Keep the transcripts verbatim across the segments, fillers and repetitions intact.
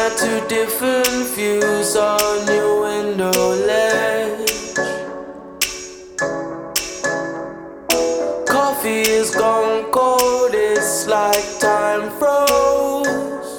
got two different views on your window ledge. Coffee is gone cold, it's like time froze.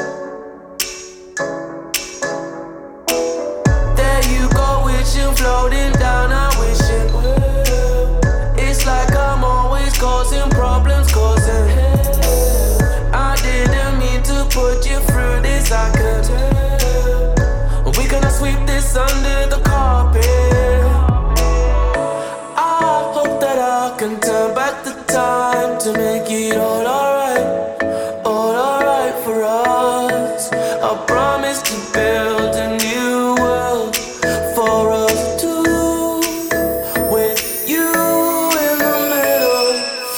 There you go, wishing, floating down, I wish it will. It's like I'm always causing problems, causing hell. I didn't mean to put you through this, I could tell. We gonna sweep this under the carpet. I hope that I can turn back the time to make it all alright, all alright for us. I promise to build a new world for us two, with you in the middle.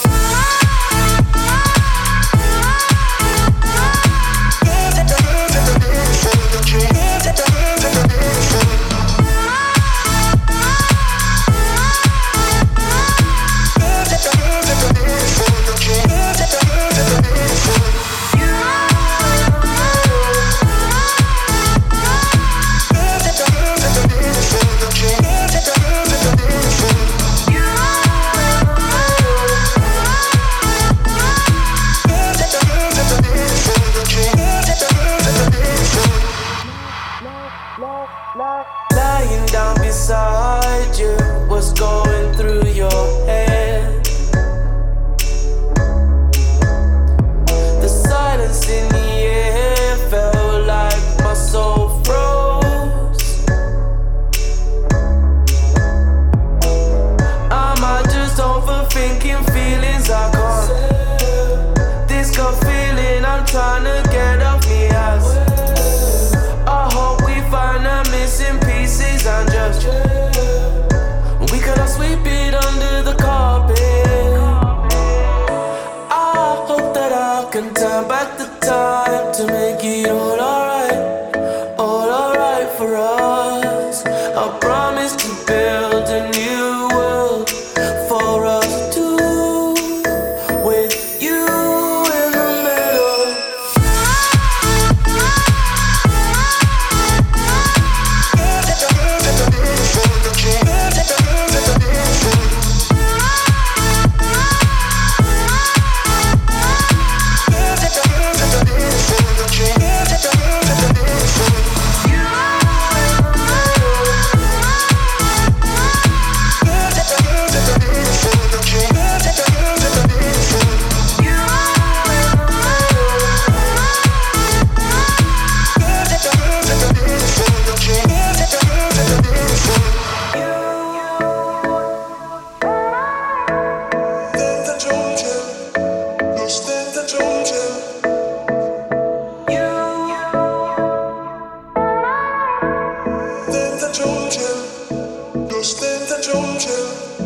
Lying down beside you, what's going through your head? The silence in the air felt like my soul froze. Am I just overthinking feelings I can't? This gut feeling I'm trying to get off me ass. I hope we find the missing pieces and just we cannot sweep it under the carpet. I hope that I can turn back the time to make it all alright, all alright for us. I promise to build a new world for us two, with you in the middle. Lo stenta giunge